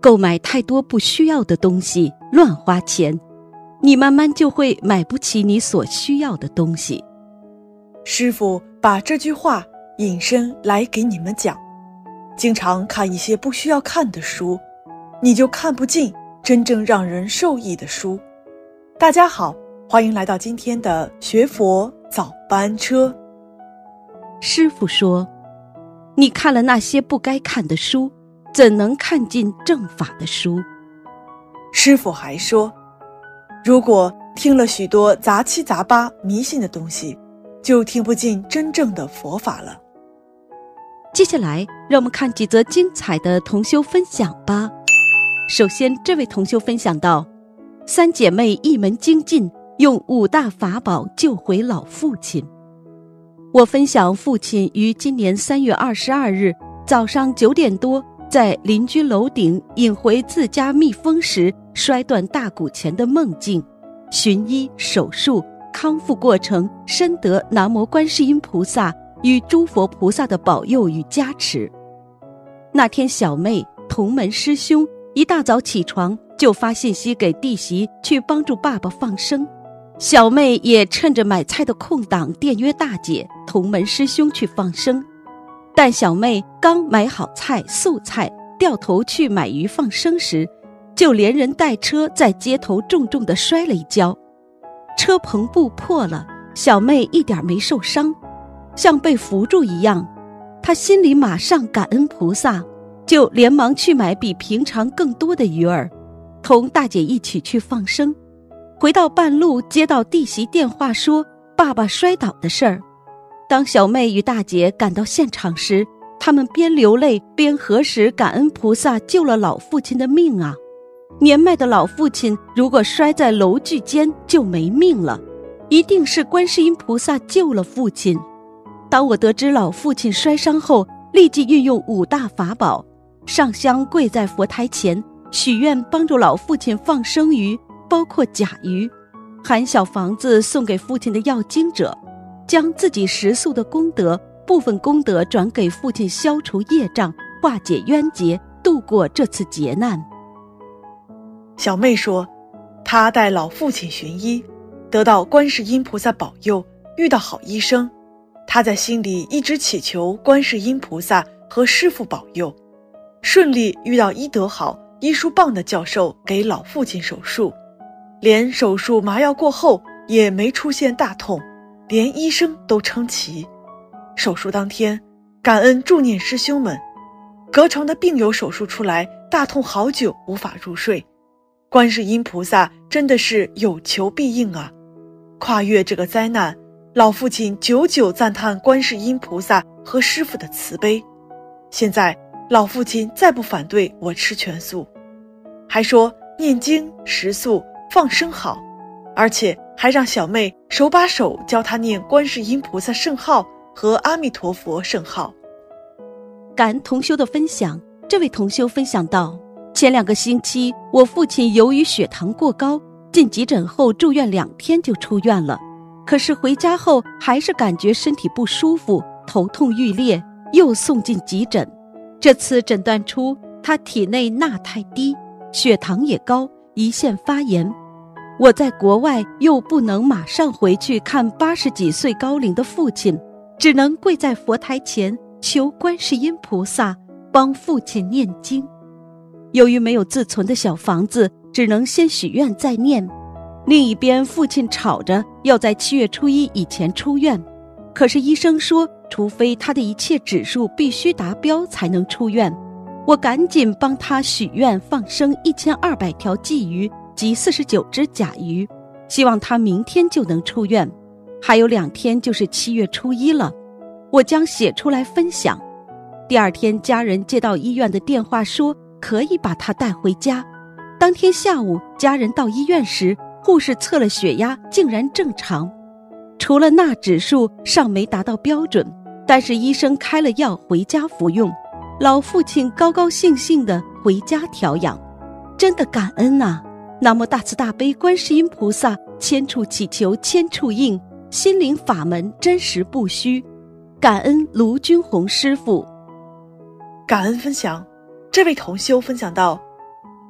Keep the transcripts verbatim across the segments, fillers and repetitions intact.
购买太多不需要的东西，乱花钱，你慢慢就会买不起你所需要的东西。 师父把这句话引申来给你们讲，经常看一些不需要看的书，你就看不进真正让人受益的书。大家好，欢迎来到今天的学佛早班车。 师父说，你看了那些不该看的书，怎能看进正法的书？ 师父还说，如果听了许多杂七杂八迷信的东西，就听不进真正的佛法了。 接下来让我们看几则精彩的同修分享吧。首先，这位同修分享到，三姐妹一门精进，用五大法宝救回老父亲。我分享父亲于今年三月二十二日早上九点多在邻居楼顶引回自家密封时摔断大骨前的梦境，寻医手术康复过程深得南无观世音菩萨与诸佛菩萨的保佑与加持。那天小妹同门师兄一大早起床就发信息给弟媳去帮助爸爸放生，小妹也趁着买菜的空档电约大姐同门师兄去放生。但小妹刚买好菜素菜，掉头去买鱼放生时，就连人带车在街头重重地摔了一跤，车棚布破了，小妹一点没受伤，像被扶住一样。她心里马上感恩菩萨，就连忙去买比平常更多的鱼儿，同大姐一起去放生。回到半路接到弟媳电话说爸爸摔倒的事儿。当小妹与大姐赶到现场时，他们边流泪边核实感恩菩萨救了老父亲的命啊！年迈的老父亲如果摔在楼距间就没命了，一定是观世音菩萨救了父亲。当我得知老父亲摔伤后，立即运用五大法宝，上香跪在佛台前许愿帮助老父亲放生鱼，包括甲鱼，含小房子送给父亲的要经者，将自己食宿的功德部分功德转给父亲，消除业障，化解冤结，度过这次劫难。 小妹说，她带老父亲寻医，得到观世音菩萨保佑，遇到好医生。她在心里一直祈求观世音菩萨和师父保佑，顺利遇到医德好医术棒的教授给老父亲手术，连手术麻药过后也没出现大痛，连医生都称奇。手术当天，感恩助念师兄们，隔城的病友手术出来，大痛好久无法入睡。观世音菩萨真的是有求必应啊！跨越这个灾难，老父亲久久赞叹观世音菩萨和师父的慈悲。现在老父亲再不反对我吃全素，还说念经食素放生好，而且还让小妹手把手教他念观世音菩萨圣号和阿弥陀佛圣号。 感恩同修的分享，这位同修分享到，前两个星期我父亲由于血糖过高，进急诊后住院两天就出院了，可是回家后还是感觉身体不舒服，头痛欲裂，又送进急诊。这次诊断出他体内钠太低，血糖也高，胰腺发炎。我在国外又不能马上回去看八十几岁高龄的父亲，只能跪在佛台前求观世音菩萨帮父亲念经。由于没有自存的小房子，只能先许愿再念。另一边父亲吵着要在七月初一以前出院，可是医生说除非他的一切指数必须达标才能出院。我赶紧帮他许愿放生一千二百条鲫鱼及四十九只甲鱼，希望他明天就能出院。还有两天就是七月初一了，我将写出来分享。第二天家人接到医院的电话说可以把他带回家。当天下午家人到医院时，护士测了血压竟然正常，除了钠指数尚没达到标准，但是医生开了药回家服用。老父亲高高兴兴地回家调养，真的感恩啊！南无大慈大悲观世音菩萨，千处祈求千处应，心灵法门真实不虚。感恩卢军宏师父。 感恩分享，这位同修分享到，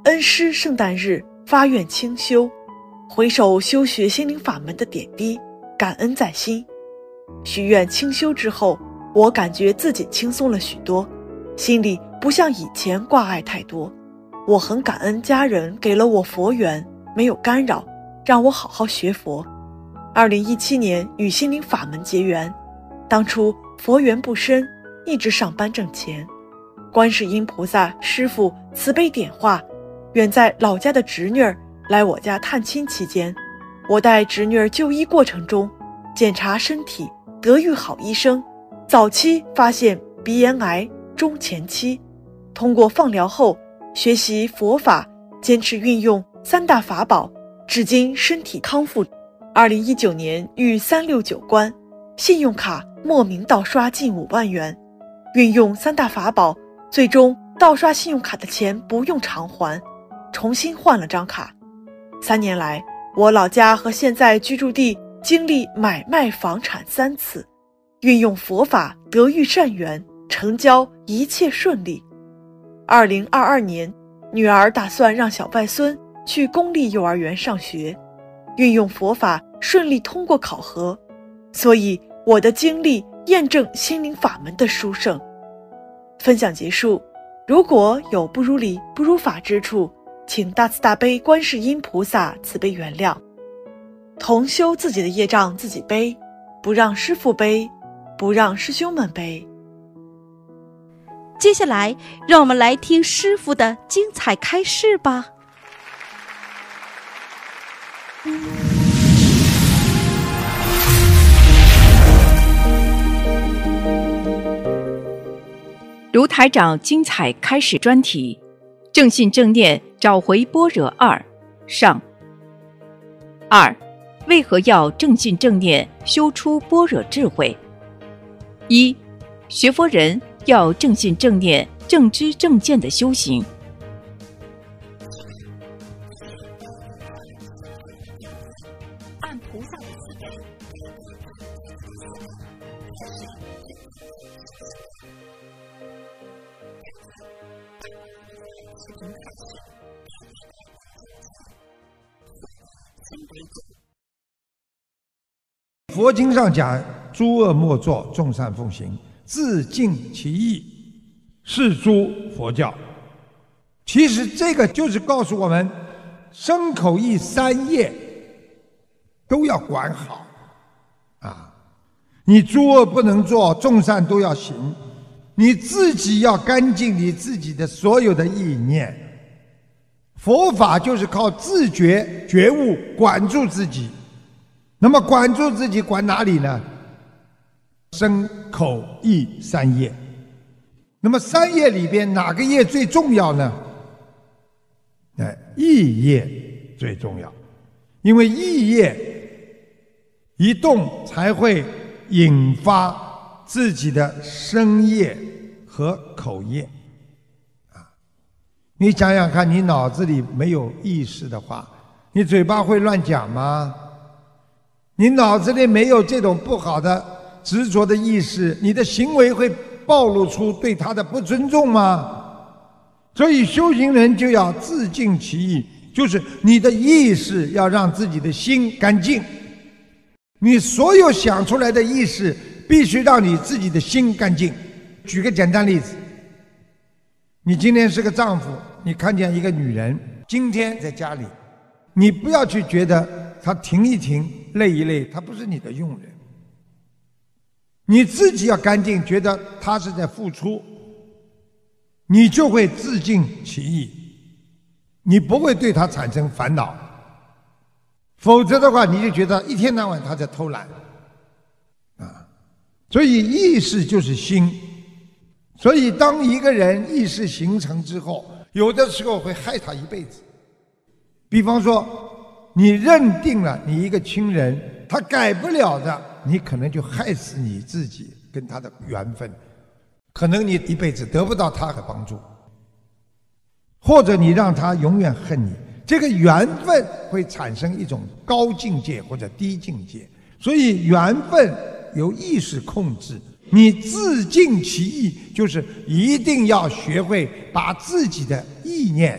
恩师圣诞日发愿清修，回首修学心灵法门的点滴，感恩在心。许愿清修之后，我感觉自己轻松了许多，心里不像以前挂碍太多。我很感恩家人给了我佛缘，没有干扰，让我好好学佛。二零一七年与心灵法门结缘，当初佛缘不深，一直上班挣钱。观世音菩萨师父慈悲点化，远在老家的侄女儿来我家探亲期间，我带侄女儿就医过程中，检查身体，得遇好医生，早期发现鼻咽癌，中前期，通过放疗后学习佛法，坚持运用三大法宝，至今身体康复。二零一九年遇三六九关，信用卡莫名盗刷近五万元，运用三大法宝，最终盗刷信用卡的钱不用偿还，重新换了张卡。三年来，我老家和现在居住地经历买卖房产三次，运用佛法得遇善缘，成交一切顺利。二零二二年，女儿打算让小外孙去公立幼儿园上学，运用佛法顺利通过考核，所以我的经历验证心灵法门的殊胜。分享结束，如果有不如理不如法之处，请大慈大悲观世音菩萨慈悲原谅。同修自己的业障自己背，不让师父背，不让师兄们背。 接下来让我们来听师父的精彩开示吧。 卢台长精彩开示专题：正信正念找回般若二上。二，为何要正信正念修出般若智慧？一，学佛人要正信正念正知正见的修行。按菩萨的慈悲， 佛经上讲，诸恶莫作，众善奉行，自净其意，是诸佛教。其实这个就是告诉我们，身口意三业都要管好啊！你诸恶不能做，众善都要行，你自己要干净你自己的所有的意念。佛法就是靠自觉觉悟管住自己。那么管住自己管哪里呢？身口意三业。那么三业里边哪个业最重要呢？哎，意业最重要，因为意业一动才会引发自己的身业和口业啊。你想想看，你脑子里没有意识的话，你嘴巴会乱讲吗？你脑子里没有这种不好的执着的意识，你的行为会暴露出对他的不尊重吗？所以修行人就要自净其意，就是你的意识要让自己的心干净。你所有想出来的意识必须让你自己的心干净。举个简单例子，你今天是个丈夫，你看见一个女人今天在家里，你不要去觉得她停一停累一累，她不是你的佣人，你自己要干净，觉得她是在付出，你就会自净其意，你不会对她产生烦恼。否则的话，你就觉得一天到晚她在偷懒啊。所以意识就是心，所以当一个人意识形成之后，有的时候会害他一辈子。比方说你认定了你一个亲人他改不了的，你可能就害死你自己跟他的缘分，可能你一辈子得不到他的帮助，或者你让他永远恨你，这个缘分会产生一种高境界或者低境界。所以缘分由意识控制，你自净其意，就是一定要学会把自己的意念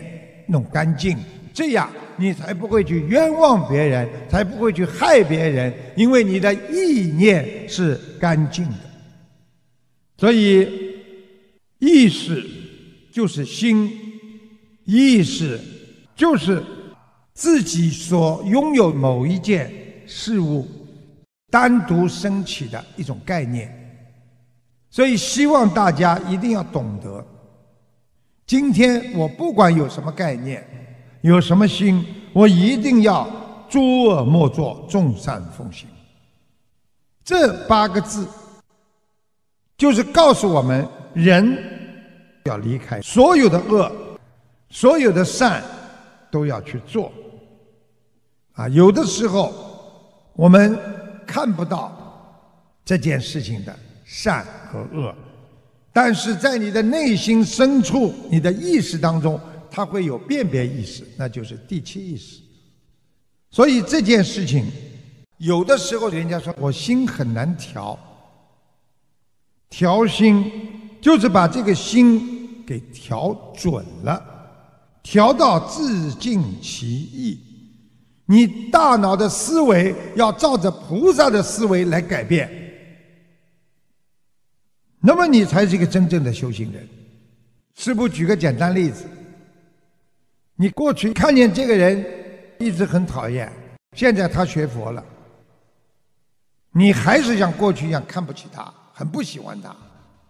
弄干净，这样你才不会去冤枉别人，才不会去害别人，因为你的意念是干净的。所以意识就是心，意识就是自己所拥有某一件事物单独升起的一种概念。所以希望大家一定要懂得，今天我不管有什么概念，有什么心，我一定要诸恶莫作，众善奉行。这八个字就是告诉我们，人要离开所有的恶，所有的善都要去做。啊，有的时候我们看不到这件事情的善和恶，但是在你的内心深处，你的意识当中，它会有辨别意识，那就是第七意识。所以这件事情，有的时候人家说我心很难调，调心就是把这个心给调准了，调到自尽其意。你大脑的思维要照着菩萨的思维来改变，那么你才是一个真正的修行人。师父举个简单例子，你过去看见这个人一直很讨厌，现在他学佛了，你还是像过去一样看不起他，很不喜欢他，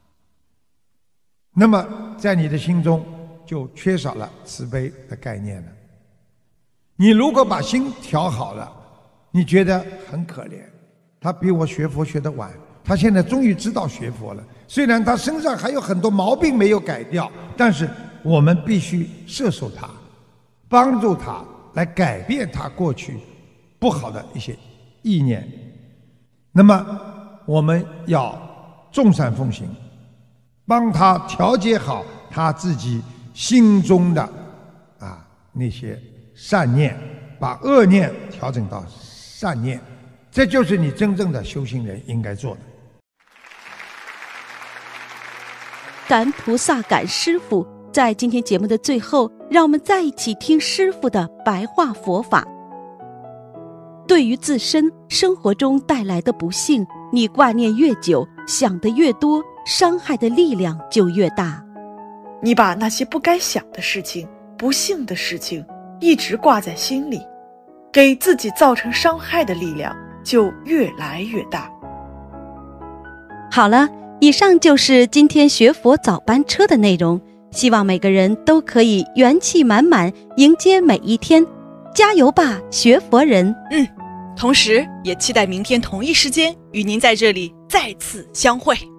那么在你的心中就缺少了慈悲的概念了。你如果把心调好了，你觉得很可怜，他比我学佛学得晚，他现在终于知道学佛了，虽然他身上还有很多毛病没有改掉，但是我们必须摄受他，帮助他来改变他过去不好的一些意念。那么我们要众善奉行，帮他调节好他自己心中的啊那些善念，把恶念调整到善念，这就是你真正的修行人应该做的。 感恩菩萨，感恩师父。在今天节目的最后，让我们再一起听师父的白话佛法。对于自身生活中带来的不幸，你挂念越久，想得越多，伤害的力量就越大。 你把那些不该想的事情、不幸的事情一直挂在心里，给自己造成伤害的力量就越来越大。 好了，以上就是今天学佛早班车的内容，希望每个人都可以元气满满迎接每一天，加油吧，学佛人！ 嗯，同时也期待明天同一时间与您在这里再次相会。